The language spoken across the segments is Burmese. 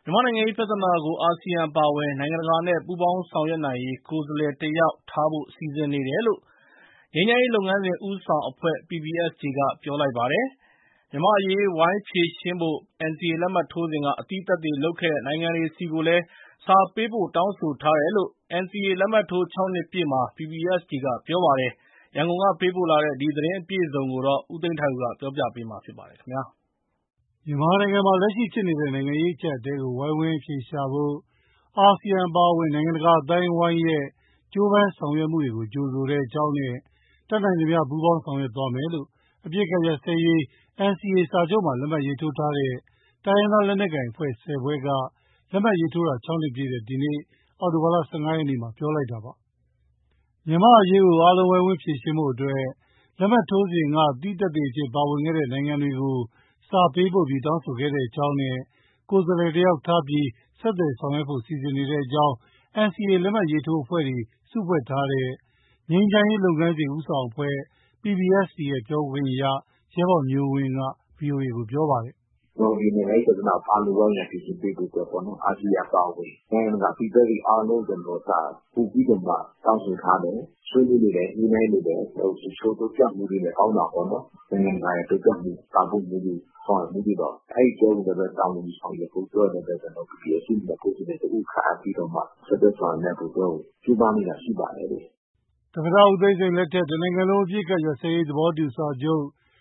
မြန်မာနိုင်ငံရေးပြဿနာကို အာဆီယံအပါအဝင် နိုင်ငံတကာနဲ့ ပူးပေါင်းဆောင်ရွက်နိုင်ရေး ကိုယ်စားလှယ်တယောက်ထားဖို့ စီစဉ်နေတယ်လို့ ငြိမ်းချမ်းရေးလုပ်ငန်းစဉ် ဦးဆောင်အဖွဲ့ PPST က ပြောလိုက်ပါတယ်။ မြန်မာ့အရေး ဝိုင်းဖြေရှင်းဖို့ NCA လက်မှတ်ထိုးစဉ်က အသိသက်သေလုပ်ခဲ့တဲ့ နိုင်ငံတွေဆီကိုလည်း စာပေးပို့တောင်းဆိုထားတယ်လို့ NCA လက်မှတ်ထိုး ၆ နှစ်ပြည့်မှာ PPST က ပြောပါတယ်။ ရန်ကုန်ကပေးပို့တဲ့ ဒီသတင်းအပြည့်အစုံကို ဦးသိန်းထိုက်ဦး ပြောပြပေးမှာဖြစ်ပါတယ်။မြန်မာနိုင်ငံမှာ လက်ရှိဖြစ်နေတဲ့ နိုင်ငံရေးအကျပ်အတည်းကို ဝိုင်းဝန်းအဖြေရှာဖို့ အာဆီယံအပါအဝင် နိုင်ငံတကာအသိုင်းအဝိုင်းရဲ့ ကြိုးပမ်းဆောင်ရွက်မှုတွေကို ကြိုဆိုတဲ့အကြောင်းနဲ့ တတ်နိုင်သမျှ ပူးပေါင်းဆောင်ရွက်သွားမယ်လို့ အပစ်အခတ်ရပ်စဲရေး NCA စာချုပ်မှာ လက်မှတ်ရေးထိုးထားတဲ့ တိုင်းရင်းသားလက်နက်ကိုင်အဖွဲ့ ၁၀ ဖွဲ့က လက်မှတ်ရေးထိုးတာ ၆ နှစ်ပြည့်တဲ့ ဒီနေ့ အောက်တိုဘာလ ၁၅ ရက်နေ့မှာ ပြောလိုက်တာပါ။ မြန်မာ့အရေးကို အားလုံးဝိုင်းဝန်းဖြေရှင်းဖို့အတွက် လက်မှတ်ထိုးစဉ်က အသိသက်သေအဖြစ် ပါဝင်ခဲ့တဲ့ နိုင်ငံတွေကို စာပေးပို့ပြီး တောင်းဆိုခဲ့တဲ့အကြောင်းနဲ့ ကိုယ်စားလှယ်တယောက်ထားပြီး ဆက်သွယ်ဆောင်ရွက်ဖို့ စီစဉ်နေတဲ့အကြောင်း NCA လက်မှတ်ရေးထိုးအဖွဲ့တွေ စုဖွဲ့ထားတဲ့ ငြိမ်းချမ်းရေးလုပ်ငန်းစဉ် ဦးဆောင်အဖွဲ့ PPST ရဲ့ ပြောခွင့်ရ ရဲဘော်မျိုးဝင်းက ဗွီအိုအေကို ပြောပါတယ်။ “ဒီနိုင်ငံရေးပြဿနာကို အားလုံးဝိုင်းဝန်းဖြေရှင်းပေးဖို့အတွက်ပေါ့နော် အာဆီယံအပါအဝင် နိုင်ငံတကာဖိအားတွေအားလုံး ပိုပြီးတော့မှ တောင်းဆိုထားတယ်။ ဆွေးနွေးနေတယ်၊ ညှိနှိုင်းနေတယ်။ တချို့တိုးတက်မှုတွေလည်း ကောင်းတာပေါ့နော်။ နိုင်ငံတကာရဲ့တိုးတက်မှု၊ ပံ့ပိုးမှုတွေ ဆောင်ရွက်မှုတွေတော့ အဲဒီအကြောင်းကိုလည်း တာဝန်ယူဆောင်ရွက်ဖို့အတွက်လည်း ကျနော်တို့ PPST ကိုယ်စားလှယ်တဦးခန့်အပ်ပြီးတော့မှ ဆက်သွယ်ဆောင်ရွက်ဖို့အတွက် ကြိုးပမ်းနေတာရှိပါတယ်။ ” သမ္မတဦးသိန်းစိန်လက်ထက် တနိုင်ငံလုံးအပစ်အခတ်ရပ်စဲရေးသဘောတူစာချုပ်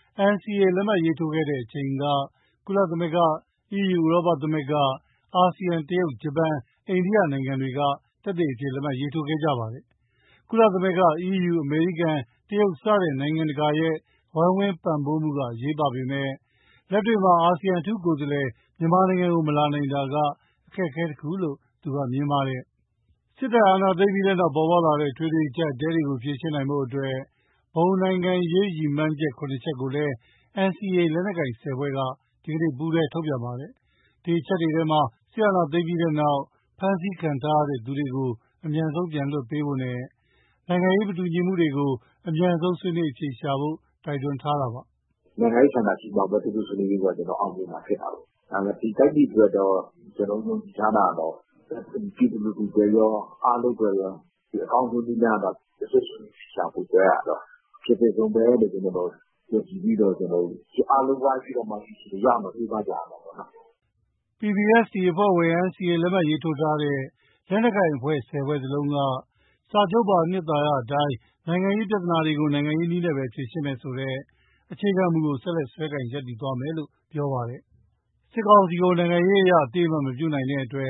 NCA လက်မှတ်ရေးထိုးခဲ့တဲ့အချိန်က ကုလသမဂ္ဂ၊ EU ဥရောပသမဂ္ဂ၊ အာဆီယံ၊ တရုတ်၊ ဂျပန်၊ အိန္ဒိယနိုင်ငံတွေက သက်သေအဖြစ် လက်မှတ်ရေးထိုးခဲ့ကြပါတယ်။ ကုလသမဂ္ဂ၊ EU၊ အမေရိကန်၊ တရုတ် စတဲ့ နိုင်ငံတကာရဲ့ ဝိုင်းဝန်းပံ့ပိုးမှုက အရေးပါပေမယ့် လက်တွေ့မှာ အာဆီယံအထူးကိုယ်စားလှယ် မြန်မာနိုင်ငံကို မလာနိုင်တာက အခက်အခဲတခုလို့ သူကမြင်ပါတယ်။ စစ်တပ်အာဏာသိမ်းပြီးနောက် ပေါ်ပေါက်လာတဲ့ အထွေထွေအကျပ်အတည်းတွေကို ဖြေရှင်းနိုင်ဖို့အတွက် ဘုံနိုင်ငံရေးရည်မှန်းချက် ၇ ချက်ကိုလည်း NCA လက်နက်ကိုင် ၁၀ ဖွဲ့က ဒီကနေ့ ပူးတွဲထုတ်ပြန်ပါတယ်။ ဒီအချက်တွေထဲမှာ စစ်အာဏာသိမ်းပြီးနောက် ဖမ်းဆီးခံထားရသူတွေကို အမြန်ဆုံးပြန်လွှတ်ပေးဖို့နဲ့ နိုင်ငံရေးမတူညီမှုတွေကို အမြန်ဆုံးဆွေးနွေးအဖြေရှာဖို့ တိုက်တွန်းထားတာပါ။ “နိုင်ငံရေးဆန္ဒရှိမှပဲ သူတို့ဆွေးနွေးရေးက အောင်မြင်မှာဖြစ်တာကိုး။ ဒါပေမဲ့ ဒီတိုင်းပြည်အတွက်တော့ ကျနော်တို့ ယုံကြည်ထားတာကတော့ ပြည်သူလူထုအတွက်ရော အားလုံးအတွက်ရော အကောင်းဆုံးနည်းလမ်းကတော့ စေ့စပ်ဆွေးနွေးအဖြေရှာဖို့အတွက်ကတော့ အဖြစ်သင့်ဆုံးပဲလို့ ကျနော်တို့ ယုံကြည်ပြီးတော့ အားလုံးဝိုင်းပြီးတော့မှ ဒီအချိန်ကိုရောက်အောင် ကြိုးပမ်းကြရမှာပေါ့နော်။ ” PPST အဖွဲ့ဝင် NCA လက်မှတ်ရေးထိုးထားတဲ့ လက်နက်ကိုင်အဖွဲ့ ၁၀ ဖွဲ့စလုံးက စာချုပ်ပါ အနှစ်သာရအတိုင်း နိုင်ငံရေးပြဿနာတွေကို နိုင်ငံရေးနည်းနဲ့ပဲ ဖြေရှင်းမယ်ဆိုတဲ့ အခြေခံမူကို ဆက်လက်စွဲကိုင်ရပ်တည်သွားမယ်လို့ ပြောပါတယ်။ စစ်ကောင်စီကို နိုင်ငံရေးအရ အသိအမှတ်မပြုနိုင်တဲ့အတွက်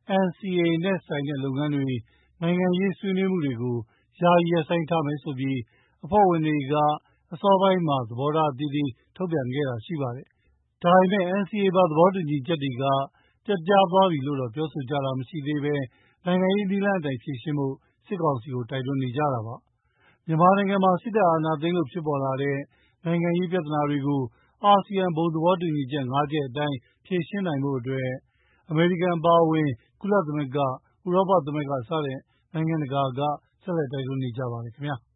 NCA နဲ့ဆိုင်တဲ့လုပ်ငန်းတွေ၊ နိုင်ငံရေးဆွေးနွေးမှုတွေကို ယာယီရပ်ဆိုင်းထားမယ်ဆိုပြီး အဖွဲ့ဝင်တွေက အစောပိုင်းမှာ သဘောထားအသီးသီး ထုတ်ပြန်ခဲ့တာရှိပါတယ်။ ဒါပေမဲ့ NCA ပါ သဘောတူညီချက်တွေက ပျက်ပြားသွားပြီလို့တော့ ပြောဆိုကြတာမရှိသေးဘဲ နိုင်ငံရေးနည်းလမ်းအတိုင်း ဖြေရှင်းဖို့ စစ်ကောင်စီကို တိုက်တွန်းနေကြတာပါ။ မြန်မာနိုင်ငံမှာ စစ်တပ်အာဏာသိမ်းလို့ ဖြစ်ပေါ်လာတဲ့ နိုင်ငံရေးပြဿနာတွေကို အာဆီယံ ဘုံသဘောတူညီချက် ၅ ချက်အတိုင်း ဖြေရှင်းနိုင်ဖို့အတွက် အမေရိကန်အပါအဝင် ကုလသမဂ္ဂ၊ ဥရောပသမဂ္ဂ စတဲ့နိုင်ငံတကာက ဆက်လက်တိုက်တွန်းနေကြပါတယ်ခင်ဗျာ။